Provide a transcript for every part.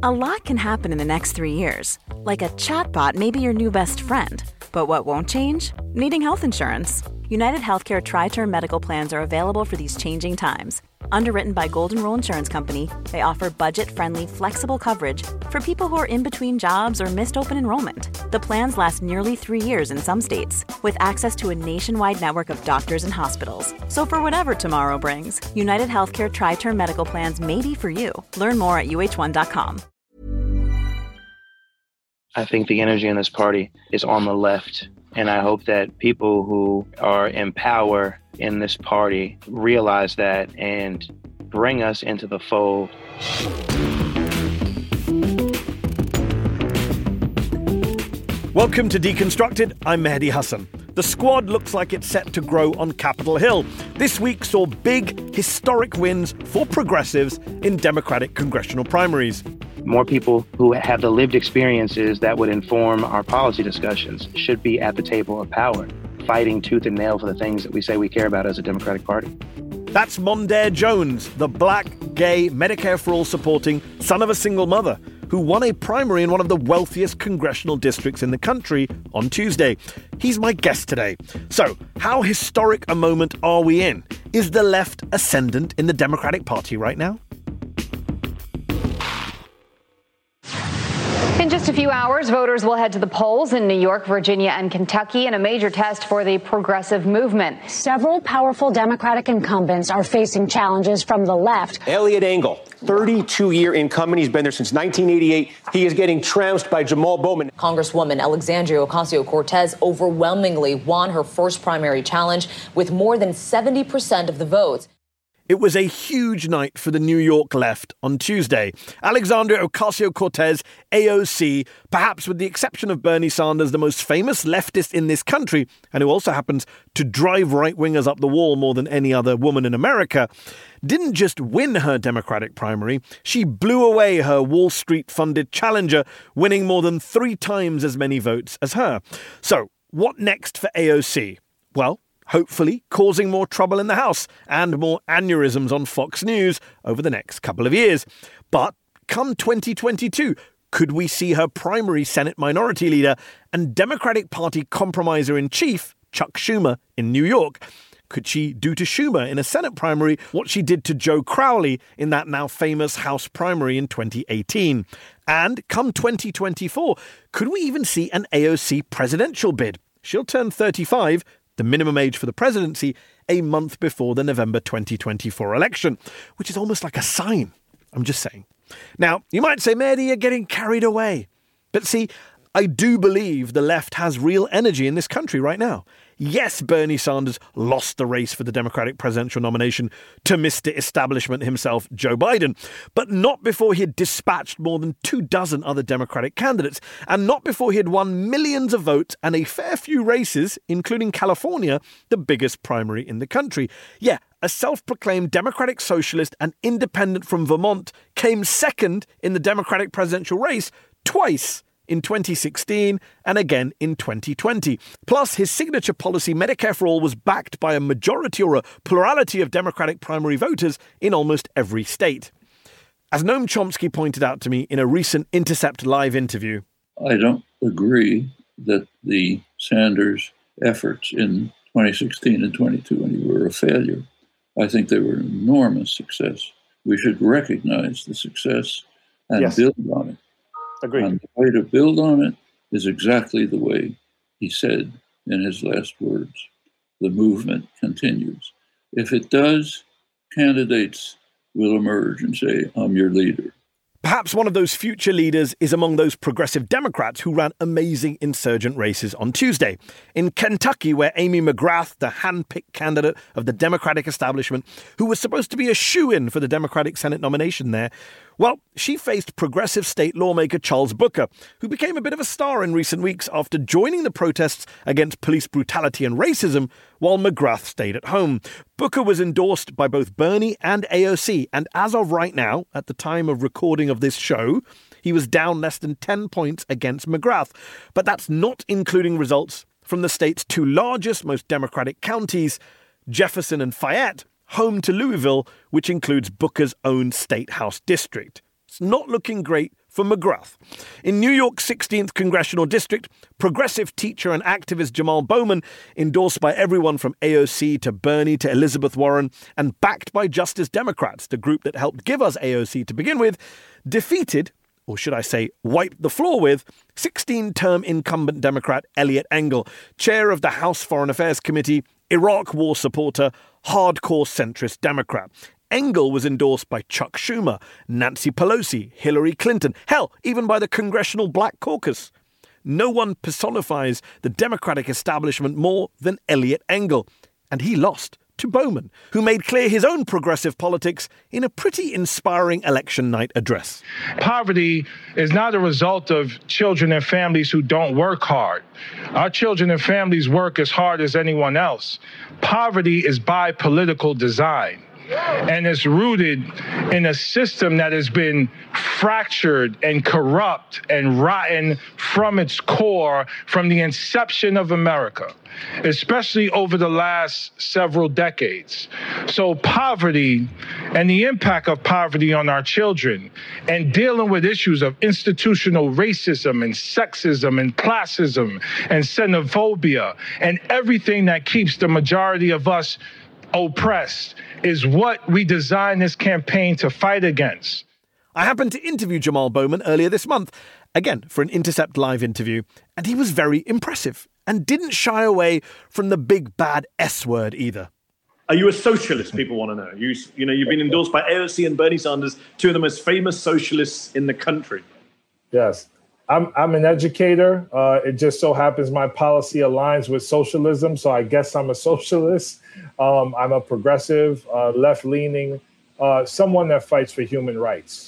A lot can happen in the next 3 years. Like a chatbot may be your new best friend. But what won't change? Needing health insurance. United Healthcare Tri-Term Medical Plans are available for these changing times. Underwritten by Golden Rule Insurance Company, they offer budget-friendly, flexible coverage for people who are in between jobs or missed open enrollment. The plans last nearly 3 years in some states, with access to a nationwide network of doctors and hospitals. So for whatever tomorrow brings, United Healthcare Tri-Term Medical Plans may be for you. Learn more at uh1.com. I think the energy in this party is on the left. And I hope that people who are in power in this party realize that and bring us into the fold. Welcome to Deconstructed. I'm Mehdi Hasan. The squad looks like it's set to grow on Capitol Hill. This week saw big, historic wins for progressives in Democratic congressional primaries. More people who have the lived experiences that would inform our policy discussions should be at the table of power, fighting tooth and nail for the things that we say we care about as a Democratic Party. That's Mondaire Jones, the black, gay, Medicare for All supporting son of a single mother, who won a primary in one of the wealthiest congressional districts in the country on Tuesday. He's my guest today. So, how historic a moment are we in? Is the left ascendant in the Democratic Party right now? In just a few hours, voters will head to the polls in New York, Virginia, and Kentucky in a major test for the progressive movement. Several powerful Democratic incumbents are facing challenges from the left. Elliot Engel, 32-year incumbent. He's been there since 1988. He is getting trounced by Jamal Bowman. Congresswoman Alexandria Ocasio-Cortez overwhelmingly won her first primary challenge with more than 70% of the votes. It was a huge night for the New York left on Tuesday. Alexandria Ocasio-Cortez, AOC, perhaps with the exception of Bernie Sanders, the most famous leftist in this country, and who also happens to drive right-wingers up the wall more than any other woman in America, didn't just win her Democratic primary, she blew away her Wall Street-funded challenger, winning more than 3 times as many votes as her. So, what next for AOC? Well, hopefully causing more trouble in the House and more aneurysms on Fox News over the next couple of years. But come 2022, could we see her primary Senate Minority Leader and Democratic Party compromiser-in-chief, Chuck Schumer, in New York? Could she do to Schumer in a Senate primary what she did to Joe Crowley in that now famous House primary in 2018? And come 2024, could we even see an AOC presidential bid? She'll turn 35, the minimum age for the presidency, a month before the November 2024 election, which is almost like a sign. I'm just saying. Now, you might say, Mehdi, you're getting carried away. But see, I do believe the left has real energy in this country right now. Yes, Bernie Sanders lost the race for the Democratic presidential nomination to Mr. Establishment himself, Joe Biden, but not before he had dispatched more than 24 other Democratic candidates, and not before he had won millions of votes and a fair few races, including California, the biggest primary in the country. Yeah, a self-proclaimed Democratic socialist and independent from Vermont came second in the Democratic presidential race twice, in 2016 and again in 2020. Plus, his signature policy, Medicare for All, was backed by a majority or a plurality of Democratic primary voters in almost every state. As Noam Chomsky pointed out to me in a recent Intercept Live interview, I don't agree that the Sanders efforts in 2016 and 2020 were a failure. I think they were an enormous success. We should recognize the success and build on it. Agreed. And the way to build on it is exactly the way he said in his last words. The movement continues. If it does, candidates will emerge and say, I'm your leader. Perhaps one of those future leaders is among those progressive Democrats who ran amazing insurgent races on Tuesday. In Kentucky, where Amy McGrath, the hand-picked candidate of the Democratic establishment, who was supposed to be a shoo-in for the Democratic Senate nomination there, well, she faced progressive state lawmaker Charles Booker, who became a bit of a star in recent weeks after joining the protests against police brutality and racism, while McGrath stayed at home. Booker was endorsed by both Bernie and AOC, and as of right now, at the time of recording of this show, he was down less than 10 points against McGrath. But that's not including results from the state's 2 largest, most Democratic counties, Jefferson and Fayette, home to Louisville, which includes Booker's own state house district. It's not looking great for McGrath. In New York's 16th Congressional District, progressive teacher and activist Jamal Bowman, endorsed by everyone from AOC to Bernie to Elizabeth Warren, and backed by Justice Democrats, the group that helped give us AOC to begin with, defeated, or should I say wiped the floor with, 16-term incumbent Democrat Eliot Engel, chair of the House Foreign Affairs Committee, Iraq war supporter, hardcore centrist Democrat. Engel was endorsed by Chuck Schumer, Nancy Pelosi, Hillary Clinton, hell, even by the Congressional Black Caucus. No one personifies the Democratic establishment more than Eliot Engel, and he lost to Bowman, who made clear his own progressive politics in a pretty inspiring election night address. Poverty is not a result of children and families who don't work hard. Our children and families work as hard as anyone else. Poverty is by political design. And it's rooted in a system that has been fractured and corrupt and rotten from its core from the inception of America, especially over the last several decades. So poverty and the impact of poverty on our children and dealing with issues of institutional racism and sexism and classism and xenophobia and everything that keeps the majority of us oppressed is what we designed this campaign to fight against. I happened to interview Jamal Bowman earlier this month, again for an Intercept Live interview, and he was very impressive and didn't shy away from the big bad S word either. Are you a socialist? People want to know. You know, you've been endorsed by AOC and Bernie Sanders, two of the most famous socialists in the country. Yes. I'm an educator. It just so happens my policy aligns with socialism, so I guess I'm a socialist. I'm a progressive, left-leaning, someone that fights for human rights.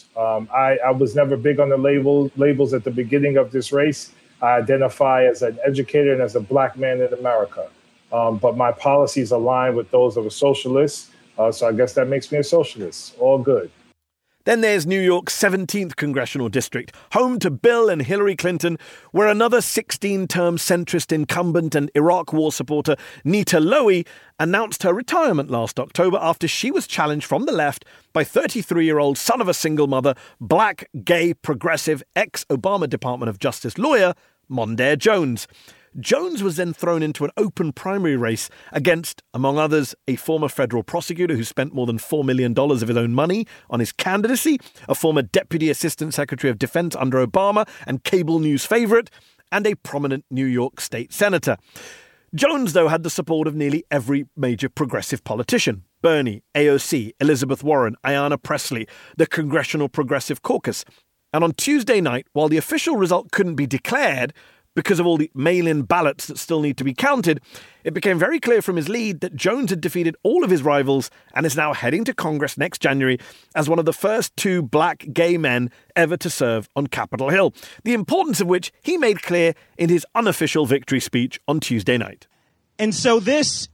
I was never big on the labels at the beginning of this race. I identify as an educator and as a black man in America. But my policies align with those of a socialist, so I guess that makes me a socialist. All good. Then there's New York's 17th Congressional District, home to Bill and Hillary Clinton, where another 16-term centrist incumbent and Iraq war supporter, Nita Lowey, announced her retirement last October after she was challenged from the left by 33-year-old son of a single mother, black, gay, progressive, ex-Obama Department of Justice lawyer, Mondaire Jones. Jones was then thrown into an open primary race against, among others, a former federal prosecutor who spent more than $4 million of his own money on his candidacy, a former Deputy Assistant Secretary of Defense under Obama and cable news favorite, and a prominent New York state senator. Jones, though, had the support of nearly every major progressive politician. Bernie, AOC, Elizabeth Warren, Ayanna Pressley, the Congressional Progressive Caucus. And on Tuesday night, while the official result couldn't be declared, because of all the mail-in ballots that still need to be counted, it became very clear from his lead that Jones had defeated all of his rivals and is now heading to Congress next January as one of the first two black gay men ever to serve on Capitol Hill, the importance of which he made clear in his unofficial victory speech on Tuesday night. And so this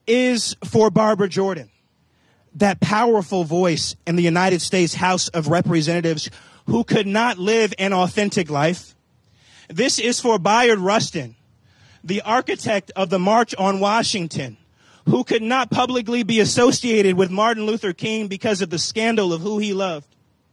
is for Barbara Jordan, that powerful voice in the United States House of Representatives who could not live an authentic life. This is for Bayard Rustin, the architect of the March on Washington, who could not publicly be associated with Martin Luther King because of the scandal of who he loved.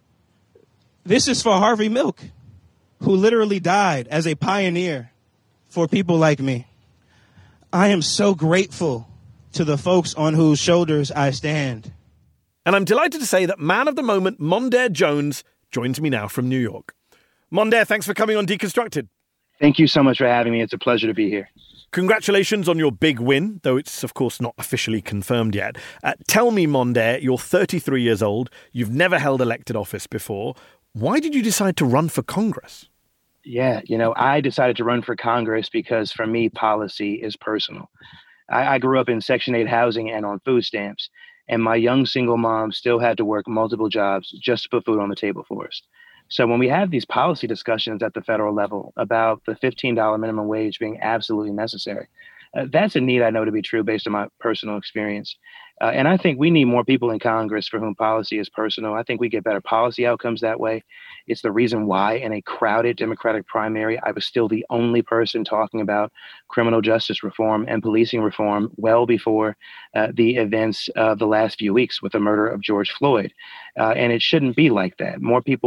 This is for Harvey Milk, who literally died as a pioneer for people like me. I am so grateful to the folks on whose shoulders I stand. And I'm delighted to say that man of the moment, Mondaire Jones, joins me now from New York. Mondaire, thanks for coming on Deconstructed. Thank you so much for having me. It's a pleasure to be here. Congratulations on your big win, though it's, of course, not officially confirmed yet. Tell me, Mondaire, you're 33 years old. You've never held elected office before. Why did you decide to run for Congress? Yeah, I decided to run for Congress because, for me, policy is personal. I grew up in Section 8 housing and on food stamps, and my young single mom still had to work multiple jobs just to put food on the table for us. So when we have these policy discussions at the federal level about the $15 minimum wage being absolutely necessary, that's a need I know to be true based on my personal experience. And I think we need more people in Congress for whom policy is personal. I think we get better policy outcomes that way. It's the reason why in a crowded Democratic primary, I was still the only person talking about criminal justice reform and policing reform well before the events of the last few weeks with the murder of George Floyd. And it shouldn't be like that. More people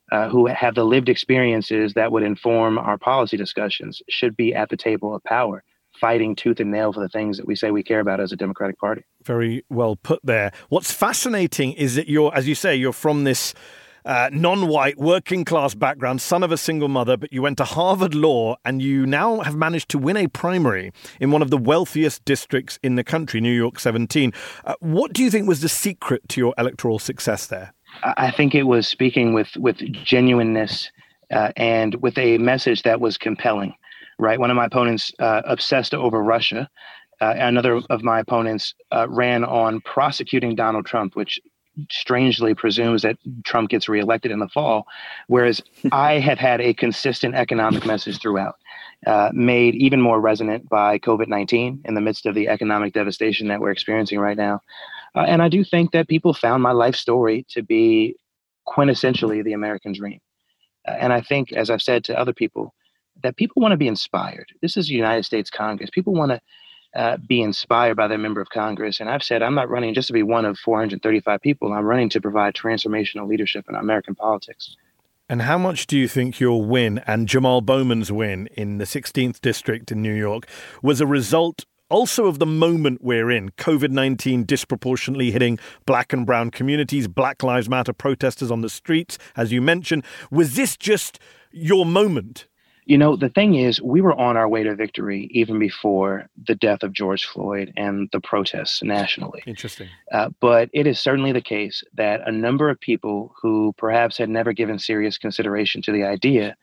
who have the lived experiences that would inform our policy discussions should be at the table of power, fighting tooth and nail for the things that we say we care about as a Democratic Party. Very well put there. What's fascinating is that you're, as you say, you're from this non-white working class background, son of a single mother, but you went to Harvard Law and you now have managed to win a primary in one of the wealthiest districts in the country, New York 17. What do you think was the secret to your electoral success there? I think it was speaking with genuineness and with a message that was compelling, right? One of my opponents obsessed over Russia. Another of my opponents ran on prosecuting Donald Trump, which strangely presumes that Trump gets reelected in the fall, whereas I have had a consistent economic message throughout, made even more resonant by COVID-19 in the midst of the economic devastation that we're experiencing right now. And I do think that people found my life story to be quintessentially the American dream. And I think, as I've said to other people, that people want to be inspired. This is the United States Congress. People want to be inspired by their member of Congress. And I've said, I'm not running just to be one of 435 people. I'm running to provide transformational leadership in American politics. And how much do you think your win and Jamal Bowman's win in the 16th district in New York was a result also of the moment we're in, COVID-19 disproportionately hitting black and brown communities, Black Lives Matter protesters on the streets, as you mentioned? Was this just your moment? You know, the thing is, we were on our way to victory even before the death of George Floyd and the protests nationally. Interesting. But it is certainly the case that a number of people who perhaps had never given serious consideration to the idea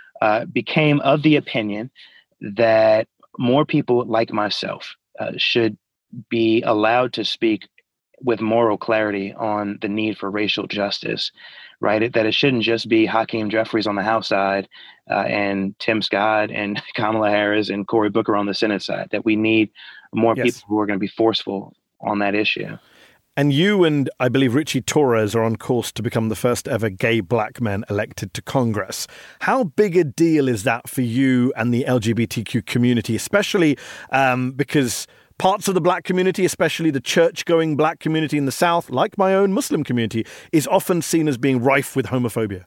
became of the opinion that more people like myself should be allowed to speak with moral clarity on the need for racial justice, right? That it shouldn't just be Hakeem Jeffries on the House side and Tim Scott and Kamala Harris and Cory Booker on the Senate side, that we need more people who are going to be forceful on that issue. And you and, I believe, Richie Torres are on course to become the first ever gay black men elected to Congress. How big a deal is that for you and the LGBTQ community, especially because parts of the black community, especially the church-going black community in the South, like my own Muslim community, is often seen as being rife with homophobia?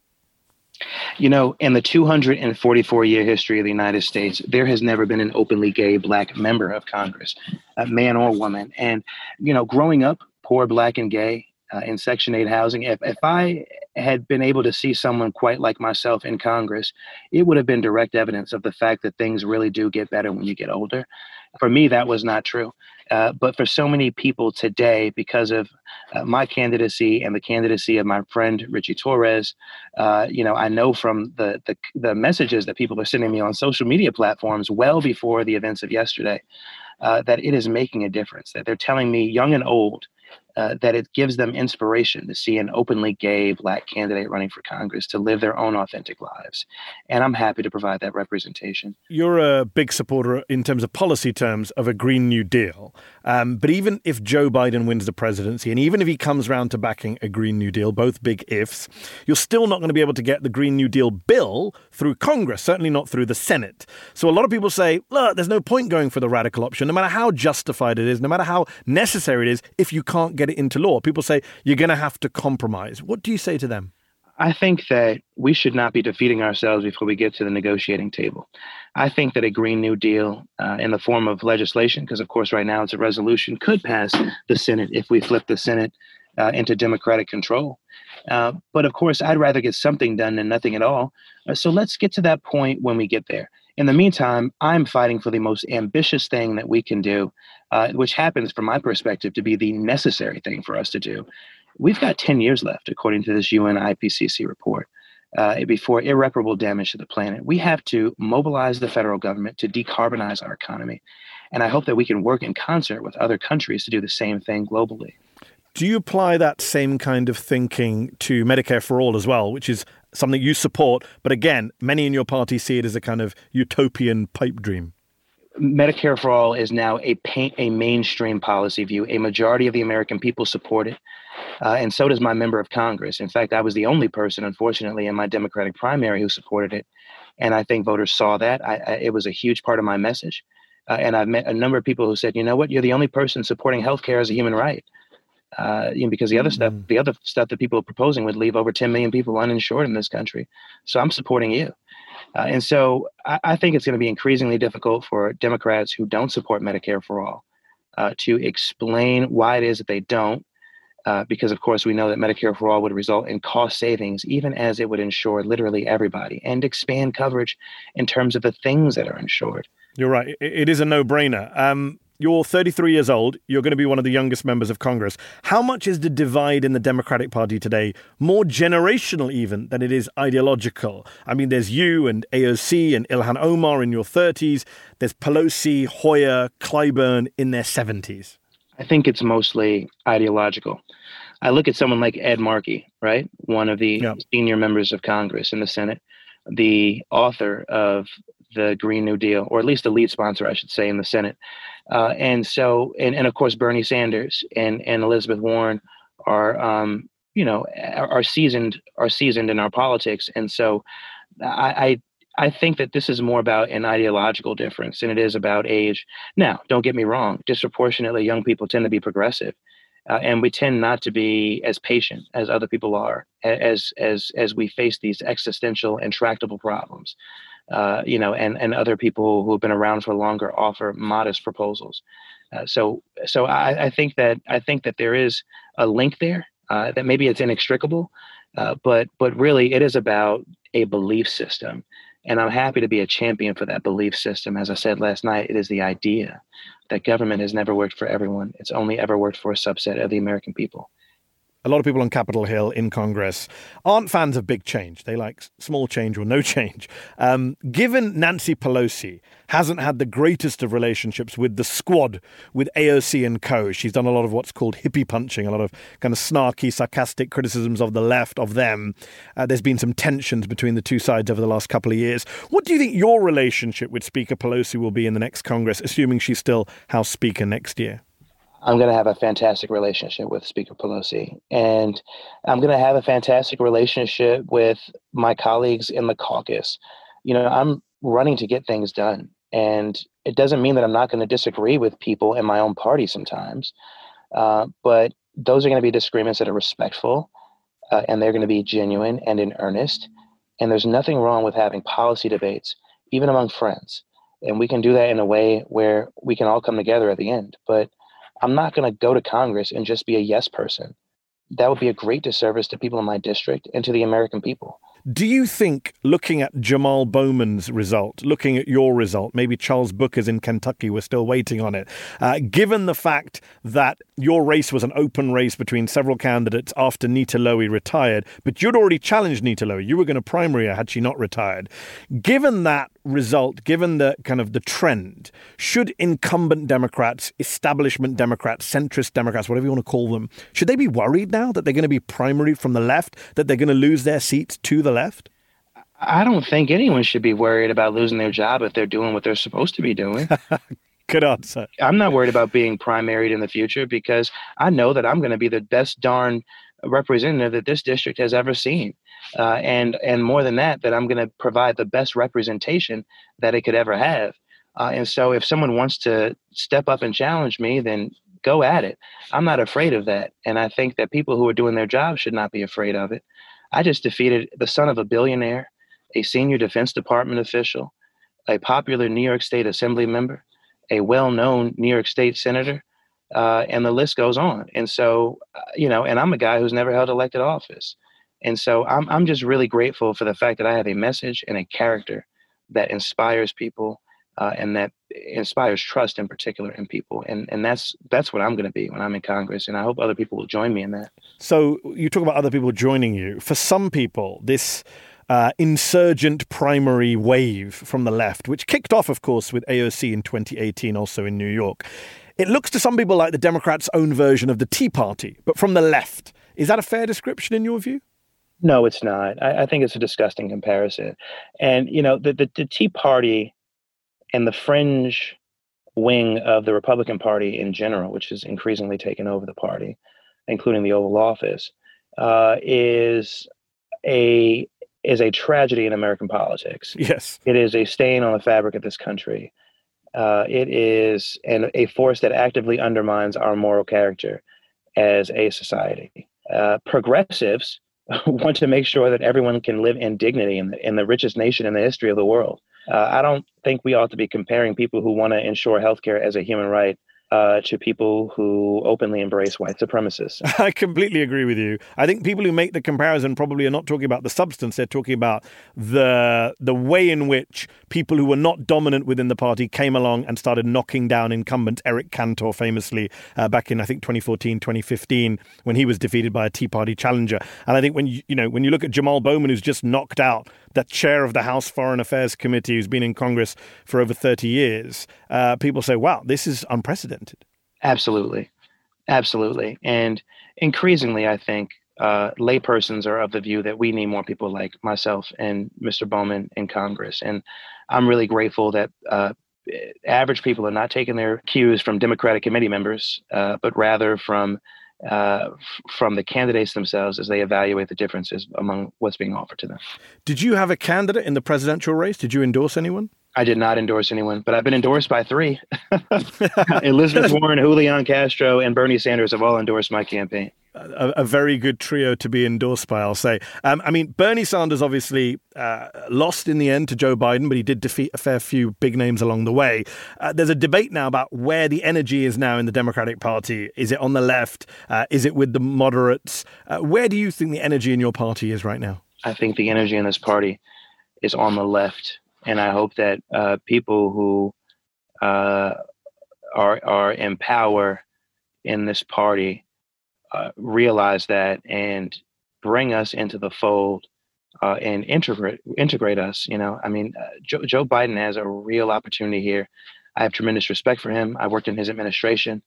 You know, in the 244-year history of the United States, there has never been an openly gay black member of Congress, man or woman. And, you know, growing up poor, black, and gay in Section 8 housing, if I had been able to see someone quite like myself in Congress, it would have been direct evidence of the fact that things really do get better when you get older. For me, that was not true. But for so many people today, because of my candidacy and the candidacy of my friend Richie Torres, you know, I know from the messages that people are sending me on social media platforms well before the events of yesterday, that it is making a difference, that they're telling me, young and old, that it gives them inspiration to see an openly gay black candidate running for Congress to live their own authentic lives. And I'm happy to provide that representation. You're a big supporter in terms of policy terms of a Green New Deal. But even if Joe Biden wins the presidency, and even if he comes around to backing a Green New Deal, both big ifs, you're still not going to be able to get the Green New Deal bill through Congress, certainly not through the Senate. So a lot of people say, look, there's no point going for the radical option, no matter how justified it is, no matter how necessary it is, if you can't get it into law. People say you're going to have to compromise. What do you say to them? I think that we should not be defeating ourselves before we get to the negotiating table. I think that a Green New Deal in the form of legislation, because of course right now it's a resolution, could pass the Senate if we flip the Senate into Democratic control. But of course, I'd rather get something done than nothing at all. So let's get to that point when we get there. In the meantime, I'm fighting for the most ambitious thing that we can do, which happens, from my perspective, to be the necessary thing for us to do. We've got 10 years left, according to this UN IPCC report, before irreparable damage to the planet. We have to mobilize the federal government to decarbonize our economy. And I hope that we can work in concert with other countries to do the same thing globally. Do you apply that same kind of thinking to Medicare for All as well, which is something you support, but again, many in your party see it as a kind of utopian pipe dream? Medicare for All is now a mainstream policy view. A majority of the American people support it, and so does my member of Congress. In fact, I was the only person, unfortunately, in my Democratic primary who supported it, and I think voters saw that. It was a huge part of my message, and I've met a number of people who said, you know what, you're the only person supporting healthcare as a human right. Because the other stuff that people are proposing would leave over 10 million people uninsured in this country. So I'm supporting you. And so I think it's going to be increasingly difficult for Democrats who don't support Medicare for all to explain why it is that they don't, because, of course, we know that Medicare for all would result in cost savings, even as it would insure literally everybody and expand coverage in terms of the things that are insured. You're right. It is a no-brainer. You're 33 years old. You're going to be one of the youngest members of Congress. How much is the divide in the Democratic Party today more generational even than it is ideological? I mean, there's you and AOC and Ilhan Omar in your 30s. There's Pelosi, Hoyer, Clyburn in their 70s. I think it's mostly ideological. I look at someone like Ed Markey, right? One of the senior members of Congress in the Senate, the author of the Green New Deal, or at least the lead sponsor, I should say, in the Senate. And of course, Bernie Sanders and Elizabeth Warren are seasoned in our politics. And so I think that this is more about an ideological difference than it is about age. Now, don't get me wrong. Disproportionately, young people tend to be progressive. And we tend not to be as patient as other people are as we face these existential, intractable problems. And other people who have been around for longer offer modest proposals. So I think that there is a link there, that maybe it's inextricable, but really it is about a belief system. And I'm happy to be a champion for that belief system. As I said last night, it is the idea that government has never worked for everyone. It's only ever worked for a subset of the American people. A lot of people on Capitol Hill in Congress aren't fans of big change. They like small change or no change. Given Nancy Pelosi hasn't had the greatest of relationships with the squad, with AOC and co. She's done a lot of what's called hippie punching, a lot of kind of snarky, sarcastic criticisms of the left, of them. There's been some tensions between the two sides over the last couple of years. What do you think your relationship with Speaker Pelosi will be in the next Congress, assuming she's still House Speaker next year? I'm going to have a fantastic relationship with Speaker Pelosi, and I'm going to have a fantastic relationship with my colleagues in the caucus. I'm running to get things done, and it doesn't mean that I'm not going to disagree with people in my own party sometimes, but those are going to be disagreements that are respectful, and they're going to be genuine and in earnest, and there's nothing wrong with having policy debates, even among friends, and we can do that in a way where we can all come together at the end, but I'm not going to go to Congress and just be a yes person. That would be a great disservice to people in my district and to the American people. Do you think, looking at Jamal Bowman's result, looking at your result, maybe Charles Booker's in Kentucky, we're still waiting on it, given the fact that your race was an open race between several candidates after Nita Lowey retired, but you'd already challenged Nita Lowey, you were going to primary her had she not retired. Given that result, given the kind of the trend, should incumbent Democrats, establishment Democrats, centrist Democrats, whatever you want to call them, should they be worried now that they're going to be primaried from the left, that they're going to lose their seats to the left? I don't think anyone should be worried about losing their job if they're doing what they're supposed to be doing. Good answer. I'm not worried about being primaried in the future because I know that I'm going to be the best darn representative that this district has ever seen. And more than that I'm going to provide the best representation that it could ever have. And so if someone wants to step up and challenge me, then go at it. I'm not afraid of that. And I think that people who are doing their job should not be afraid of it. I just defeated the son of a billionaire, a senior Defense Department official, a popular New York State Assembly member, a well-known New York State senator, and the list goes on. And so, and I'm a guy who's never held elected office. And so I'm just really grateful for the fact that I have a message and a character that inspires people and that inspires trust in particular in people. And that's what I'm going to be when I'm in Congress. And I hope other people will join me in that. So you talk about other people joining you. For some people, this insurgent primary wave from the left, which kicked off, of course, with AOC in 2018, also in New York. It looks to some people like the Democrats' own version of the Tea Party, but from the left. Is that a fair description in your view? No, it's not. I think it's a disgusting comparison. And, the Tea Party and the fringe wing of the Republican Party in general, which has increasingly taken over the party, including the Oval Office, is a tragedy in American politics. Yes. It is a stain on the fabric of this country. It is a force that actively undermines our moral character. as a society. Progressives want to make sure that everyone can live in dignity in the richest nation in the history of the world. I don't think we ought to be comparing people who want to ensure healthcare as a human right to people who openly embrace white supremacists. I completely agree with you. I think people who make the comparison probably are not talking about the substance. They're talking about the way in which people who were not dominant within the party came along and started knocking down incumbents. Eric Cantor famously back in, I think, 2014, 2015, when he was defeated by a Tea Party challenger. And I think when you look at Jamal Bowman, who's just knocked out the chair of the House Foreign Affairs Committee, who's been in Congress for over 30 years, people say, wow, this is unprecedented. Absolutely. And increasingly, I think laypersons are of the view that we need more people like myself and Mr. Bowman in Congress. And I'm really grateful that average people are not taking their cues from Democratic committee members, but rather from the candidates themselves as they evaluate the differences among what's being offered to them. Did you have a candidate in the presidential race? Did you endorse anyone? I did not endorse anyone, but I've been endorsed by three. Elizabeth Warren, Julian Castro, and Bernie Sanders have all endorsed my campaign. A very good trio to be endorsed by, I'll say. Bernie Sanders obviously lost in the end to Joe Biden, but he did defeat a fair few big names along the way. There's a debate now about where the energy is now in the Democratic Party. Is it on the left? Is it with the moderates? Where do you think the energy in your party is right now? I think the energy in this party is on the left. And I hope that people who are in power in this party realize that and bring us into the fold and integrate us. Joe Biden has a real opportunity here. I have tremendous respect for him. I worked in his administration.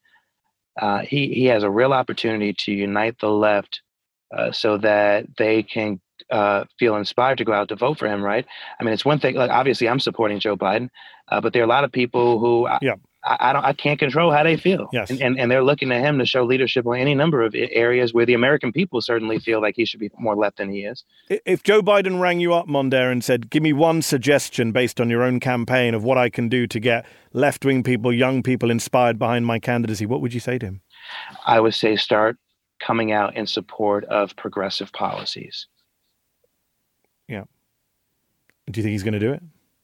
He has a real opportunity to unite the left so that they can feel inspired to go out to vote for him, right? It's one thing, like, obviously I'm supporting Joe Biden, but there are a lot of people who I can't control how they feel. Yes. And they're looking to him to show leadership on any number of areas where the American people certainly feel like he should be more left than he is. If Joe Biden rang you up, Mondaire, and said, give me one suggestion based on your own campaign of what I can do to get left-wing people, young people inspired behind my candidacy, what would you say to him? I would say start coming out in support of progressive policies. Yeah. Do you think he's going to do it?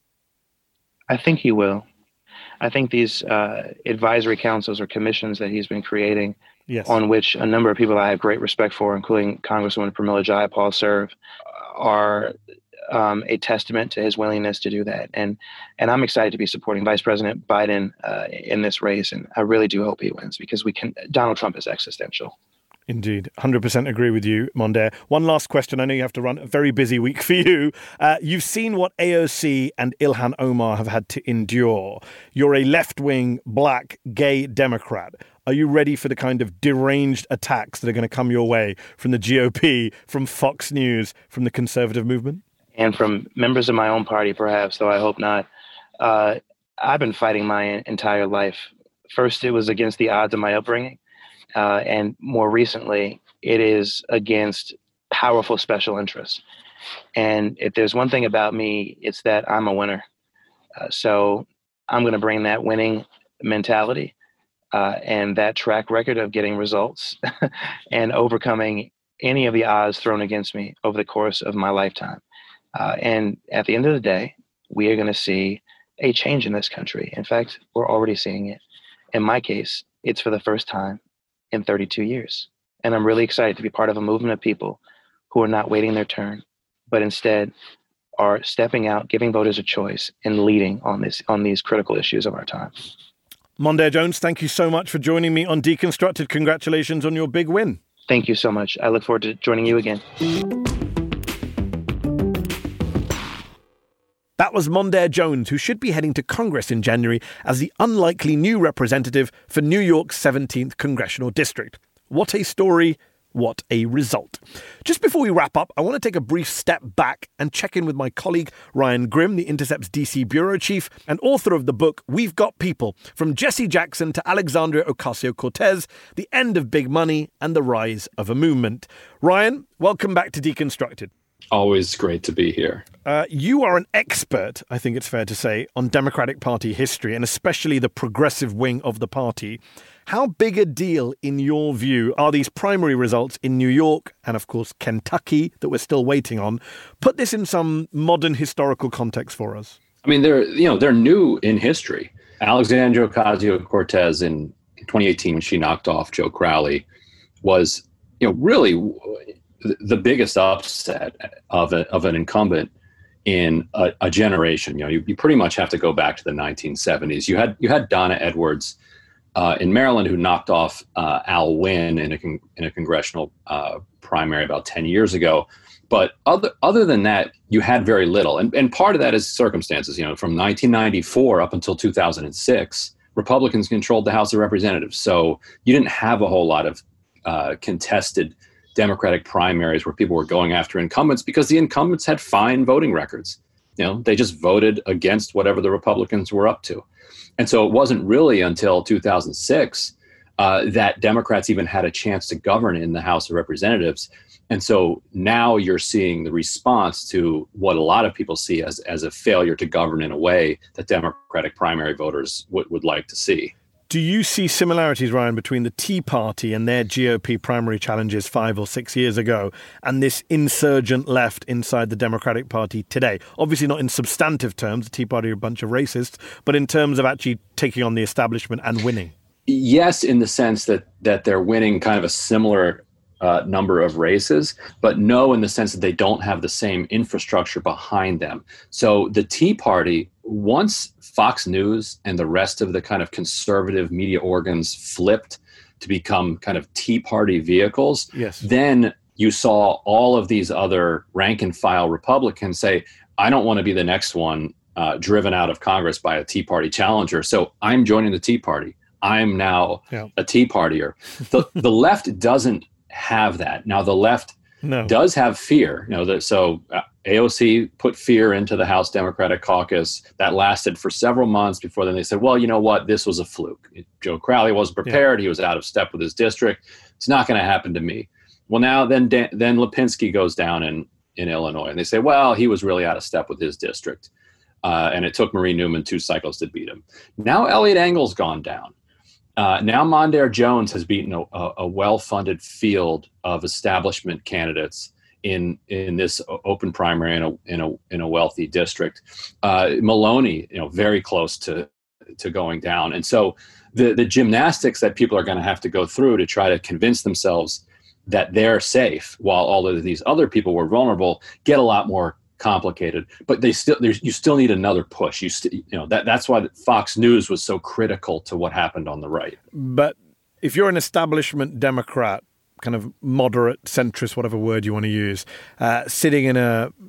I think he will. I think these advisory councils or commissions that he's been creating, on which a number of people I have great respect for, including Congresswoman Pramila Jayapal, serve, are a testament to his willingness to do that. And I'm excited to be supporting Vice President Biden in this race. And I really do hope he wins because Donald Trump is existential. Indeed. 100% agree with you, Mondaire. One last question. I know you have to run. A very busy week for you. You've seen what AOC and Ilhan Omar have had to endure. You're a left-wing, black, gay Democrat. Are you ready for the kind of deranged attacks that are going to come your way from the GOP, from Fox News, from the conservative movement? And from members of my own party, perhaps, though I hope not. I've been fighting my entire life. First, it was against the odds of my upbringing. And more recently, it is against powerful special interests. And if there's one thing about me, it's that I'm a winner. So I'm going to bring that winning mentality and that track record of getting results and overcoming any of the odds thrown against me over the course of my lifetime. And at the end of the day, we are going to see a change in this country. In fact, we're already seeing it. In my case, it's for the first time in 32 years. And I'm really excited to be part of a movement of people who are not waiting their turn, but instead are stepping out, giving voters a choice, and leading on these critical issues of our time. Mondaire Jones, thank you so much for joining me on Deconstructed. Congratulations on your big win. Thank you so much. I look forward to joining you again. That was Mondaire Jones, who should be heading to Congress in January as the unlikely new representative for New York's 17th Congressional District. What a story, what a result. Just before we wrap up, I want to take a brief step back and check in with my colleague Ryan Grim, The Intercept's DC bureau chief and author of the book We've Got People, From Jesse Jackson to Alexandria Ocasio-Cortez, The End of Big Money and the Rise of a Movement. Ryan, welcome back to Deconstructed. Always great to be here. You are an expert, I think it's fair to say, on Democratic Party history, and especially the progressive wing of the party. How big a deal, in your view, are these primary results in New York and, of course, Kentucky that we're still waiting on? Put this in some modern historical context for us. I mean, they're new in history. Alexandria Ocasio-Cortez in 2018, when she knocked off Joe Crowley, was, really the biggest upset of an incumbent in a generation. You pretty much have to go back to the 1970s. You had Donna Edwards in Maryland, who knocked off Al Wynn in a congressional primary about 10 years ago. But other than that, you had very little. And part of that is circumstances. From 1994 up until 2006, Republicans controlled the House of Representatives. So you didn't have a whole lot of contested Democratic primaries where people were going after incumbents because the incumbents had fine voting records. They just voted against whatever the Republicans were up to. And so it wasn't really until 2006 that Democrats even had a chance to govern in the House of Representatives. And so now you're seeing the response to what a lot of people see as a failure to govern in a way that Democratic primary voters would like to see. Do you see similarities, Ryan, between the Tea Party and their GOP primary challenges 5 or 6 years ago and this insurgent left inside the Democratic Party today? Obviously not in substantive terms, the Tea Party are a bunch of racists, but in terms of actually taking on the establishment and winning. Yes, in the sense that they're winning kind of a similar number of races, but no in the sense that they don't have the same infrastructure behind them. So the Tea Party, once Fox News and the rest of the kind of conservative media organs flipped to become kind of Tea Party vehicles, then you saw all of these other rank and file Republicans say, I don't want to be the next one driven out of Congress by a Tea Party challenger, so I'm joining the Tea Party. I'm now a Tea Partier. The left doesn't have that. Now, the left does have fear. So AOC put fear into the House Democratic Caucus. That lasted for several months before then they said, well, you know what? This was a fluke. Joe Crowley wasn't prepared. He was out of step with his district. It's not going to happen to me. Well, now then Lipinski goes down in Illinois, and they say, well, he was really out of step with his district. And it took Marie Newman 2 cycles to beat him. Now Eliot Engel's gone down. Now Mondaire Jones has beaten a well-funded field of establishment candidates in this open primary in a wealthy district. Maloney, very close to going down. And so the gymnastics that people are going to have to go through to try to convince themselves that they're safe while all of these other people were vulnerable get a lot more complicated, but you still need another push. That's why Fox News was so critical to what happened on the right. But if you're an establishment Democrat, kind of moderate, centrist, whatever word you want to use, sitting in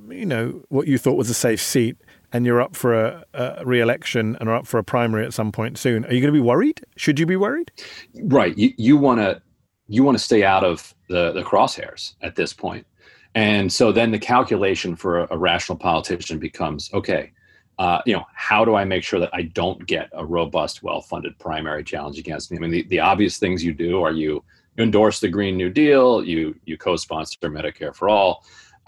what you thought was a safe seat, and you're up for a re-election and are up for a primary at some point soon, are you going to be worried? Should you be worried? Right. You want to stay out of the crosshairs at this point. And so then the calculation for a rational politician becomes, okay, how do I make sure that I don't get a robust, well-funded primary challenge against me? I mean, the obvious things you do are you endorse the Green New Deal, you co-sponsor Medicare for all,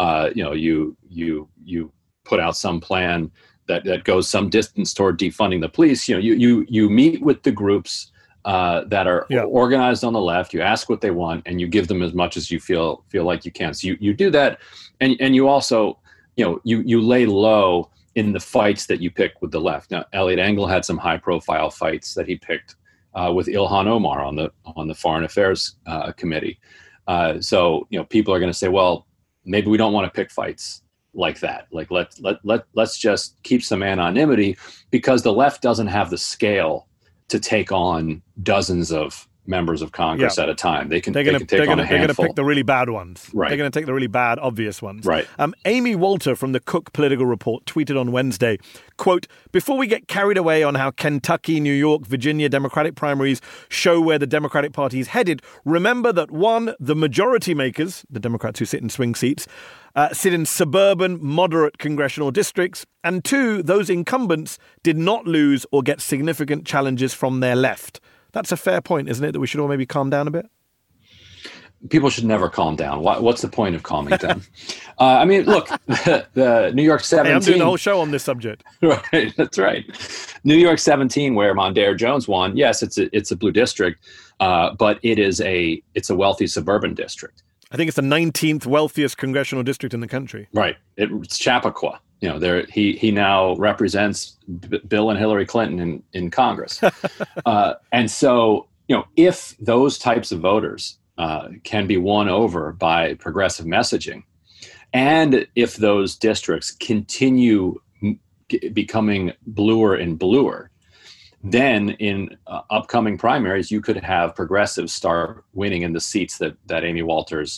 you put out some plan that goes some distance toward defunding the police. You meet with the groups that are organized on the left. You ask what they want, and you give them as much as you feel like you can. So you do that, and you also you lay low in the fights that you pick with the left. Now, Eliot Engel had some high-profile fights that he picked with Ilhan Omar on the Foreign Affairs Committee. So people are going to say, well, maybe we don't want to pick fights like that. Like let's just keep some anonymity, because the left doesn't have the scale to take on dozens of members of Congress at a time. They're going to pick the really bad ones. Right. They're going to take the really bad, obvious ones. Right. Amy Walter from the Cook Political Report tweeted on Wednesday, quote, "Before we get carried away on how Kentucky, New York, Virginia Democratic primaries show where the Democratic Party is headed, remember that 1, the majority makers, the Democrats who sit in swing seats, sit in suburban, moderate congressional districts, and 2, those incumbents did not lose or get significant challenges from their left." That's a fair point, isn't it, that we should all maybe calm down a bit? People should never calm down. What's the point of calming down? I mean, look, the New York 17. Hey, I'm doing a whole show on this subject. Right, that's right. New York 17, where Mondaire Jones won. Yes, it's a blue district, but it's a wealthy suburban district. I think it's the 19th wealthiest congressional district in the country. Right. It's Chappaqua. He now represents Bill and Hillary Clinton in Congress. And so, if those types of voters can be won over by progressive messaging, and if those districts continue becoming bluer and bluer, then in upcoming primaries, you could have progressives start winning in the seats that Amy Walters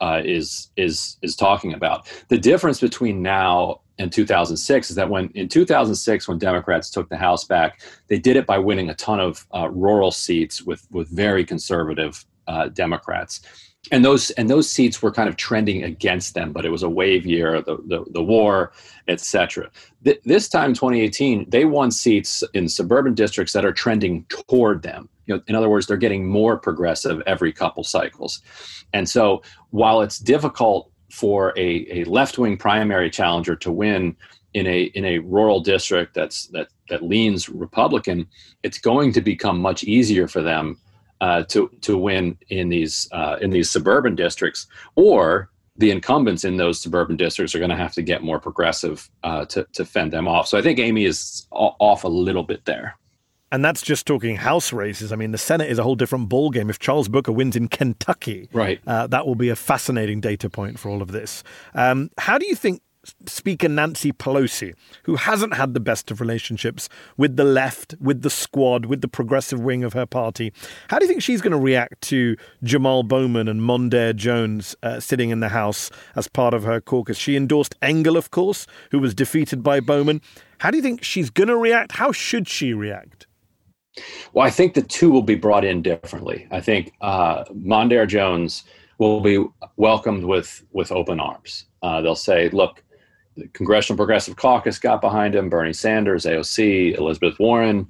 is talking about. The difference between now and 2006 is that in 2006, when Democrats took the House back, they did it by winning a ton of rural seats with very conservative Democrats. And those seats were kind of trending against them, but it was a wave year, the war, et cetera. This time, 2018, they won seats in suburban districts that are trending toward them. In other words, they're getting more progressive every couple cycles. And so while it's difficult for a left-wing primary challenger to win in a rural district that leans Republican, it's going to become much easier for them to win in these suburban districts, or the incumbents in those suburban districts are going to have to get more progressive to fend them off. So I think Amy is off a little bit there. And that's just talking House races. I mean, the Senate is a whole different ballgame. If Charles Booker wins in Kentucky, right, that will be a fascinating data point for all of this. How do you think Speaker Nancy Pelosi, who hasn't had the best of relationships with the left, with the squad, with the progressive wing of her party, how do you think she's going to react to Jamal Bowman and Mondaire Jones sitting in the House as part of her caucus? She endorsed Engel, of course, who was defeated by Bowman. How do you think she's going to react? How should she react? Well, I think the two will be brought in differently. I think Mondaire Jones will be welcomed with open arms. They'll say, look, the Congressional Progressive Caucus got behind him, Bernie Sanders, AOC, Elizabeth Warren,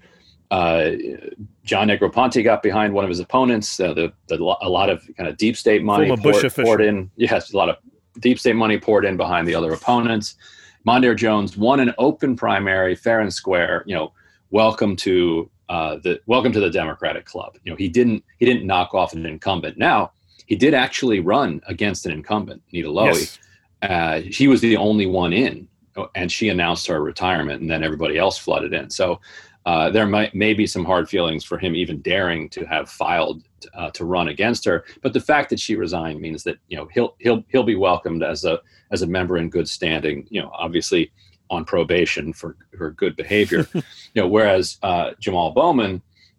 John Negroponte got behind one of his opponents. A lot of kind of deep state money poured in. Yes, a lot of deep state money poured in behind the other opponents. Mondaire Jones won an open primary, fair and square. Welcome to the Democratic Club. He didn't knock off an incumbent. Now, he did actually run against an incumbent, Nita Lowey. Yes. She was the only one in, and she announced her retirement, and then everybody else flooded in. So there may be some hard feelings for him even daring to have filed to run against her. But the fact that she resigned means that he'll be welcomed as a member in good standing. Obviously on probation for good behavior. Whereas Jamal Bowman,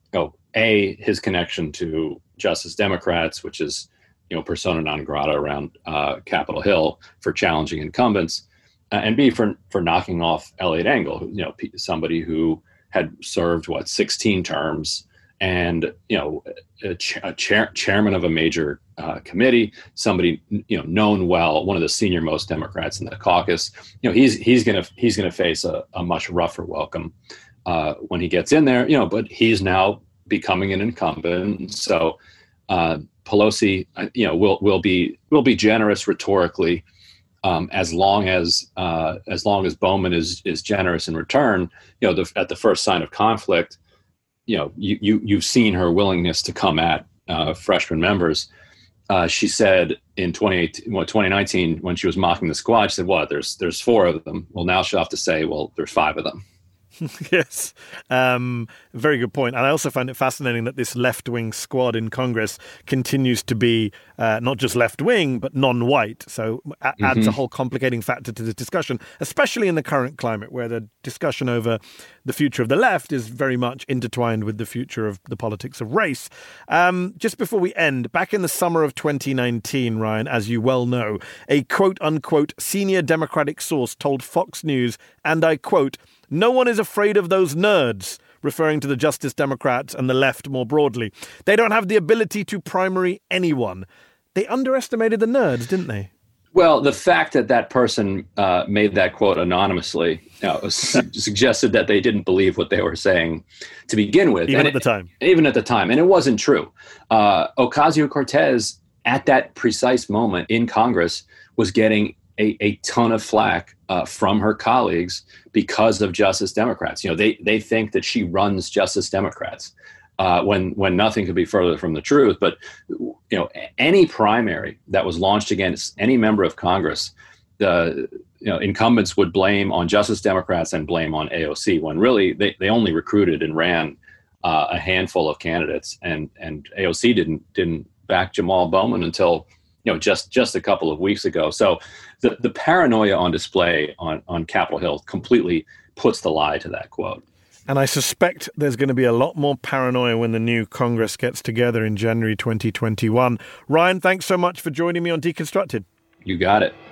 his connection to Justice Democrats, which is persona non grata around Capitol Hill for challenging incumbents, and B, for knocking off Eliot Engel, somebody who had served 16 terms, and a chairman of a major committee, somebody known well, one of the senior most Democrats in the caucus. He's gonna face a much rougher welcome when he gets in there. But he's now becoming an incumbent, so Pelosi, will be generous rhetorically, as long as Bowman is generous in return. At the first sign of conflict, you've seen her willingness to come at freshman members. She said in 2019, when she was mocking the squad, she said, "What? There's 4 of them." Well, now she'll have to say, "Well, there's 5 of them." Yes, very good point. And I also find it fascinating that this left-wing squad in Congress continues to be not just left-wing, but non-white. So adds a whole complicating factor to the discussion, especially in the current climate where the discussion over the future of the left is very much intertwined with the future of the politics of race. Just before we end, back in the summer of 2019, Ryan, as you well know, a quote-unquote senior Democratic source told Fox News, and I quote, "No one is afraid of those nerds," referring to the Justice Democrats and the left more broadly. "They don't have the ability to primary anyone." They underestimated the nerds, didn't they? Well, the fact that person made that quote anonymously suggested that they didn't believe what they were saying to begin with. Even at the time. And it wasn't true. Ocasio-Cortez at that precise moment in Congress was getting a ton of flack from her colleagues because of Justice Democrats. They think that she runs Justice Democrats when nothing could be further from the truth. But any primary that was launched against any member of Congress, the incumbents would blame on Justice Democrats and blame on AOC, when really they only recruited and ran a handful of candidates, and AOC didn't back Jamal Bowman until just a couple of weeks ago. So the paranoia on display on Capitol Hill completely puts the lie to that quote. And I suspect there's going to be a lot more paranoia when the new Congress gets together in January 2021. Ryan, thanks so much for joining me on Deconstructed. You got it.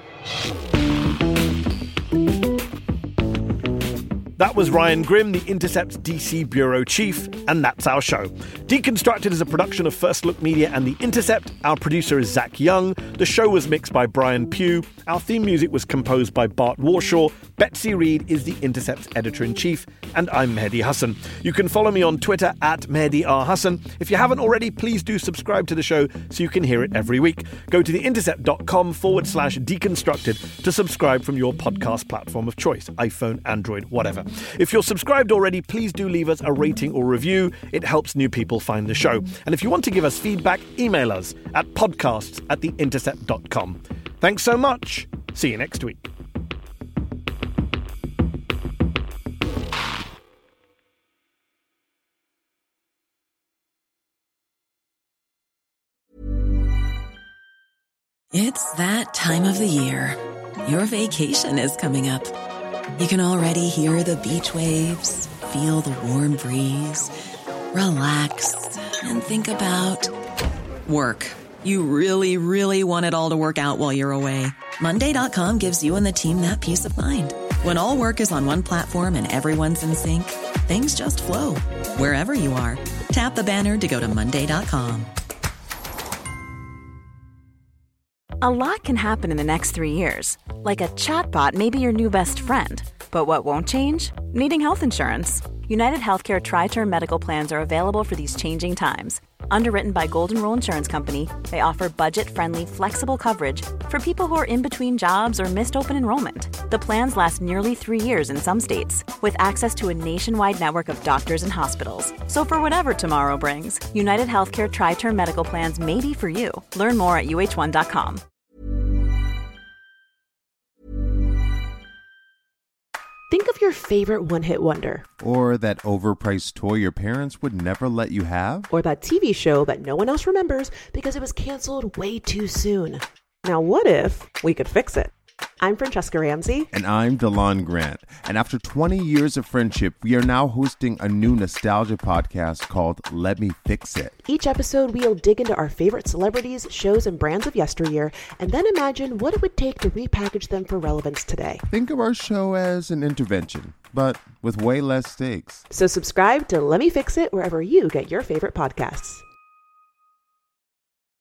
That was Ryan Grim, The Intercept's DC Bureau Chief, and that's our show. Deconstructed is a production of First Look Media and The Intercept. Our producer is Zach Young. The show was mixed by Brian Pugh. Our theme music was composed by Bart Warshaw. Betsy Reed is The Intercept's editor-in-chief, and I'm Mehdi Hassan. You can follow me on Twitter at Mehdi R. Hassan. If you haven't already, please do subscribe to the show so you can hear it every week. Go to theintercept.com/deconstructed to subscribe from your podcast platform of choice, iPhone, Android, whatever. If you're subscribed already, please do leave us a rating or review. It helps new people find the show. And if you want to give us feedback, email us at podcasts@theintercept.com. Thanks so much. See you next week. It's that time of the year. Your vacation is coming up. You can already hear the beach waves, feel the warm breeze, relax, and think about work. You really, really want it all to work out while you're away. Monday.com gives you and the team that peace of mind. When all work is on one platform and everyone's in sync, things just flow. Wherever you are, tap the banner to go to Monday.com. A lot can happen in the next 3 years. Like a chatbot may be your new best friend. But what won't change? Needing health insurance. United Healthcare Tri-Term Medical Plans are available for these changing times. Underwritten by Golden Rule Insurance Company, they offer budget-friendly, flexible coverage for people who are in between jobs or missed open enrollment. The plans last nearly 3 years in some states, with access to a nationwide network of doctors and hospitals. So for whatever tomorrow brings, United Healthcare Tri-Term Medical Plans may be for you. Learn more at uh1.com. Think of your favorite one-hit wonder. Or that overpriced toy your parents would never let you have. Or that TV show that no one else remembers because it was canceled way too soon. Now what if we could fix it? I'm Francesca Ramsey. And I'm DeLon Grant. And after 20 years of friendship, we are now hosting a new nostalgia podcast called Let Me Fix It. Each episode, we'll dig into our favorite celebrities, shows, and brands of yesteryear, and then imagine what it would take to repackage them for relevance today. Think of our show as an intervention, but with way less stakes. So subscribe to Let Me Fix It wherever you get your favorite podcasts.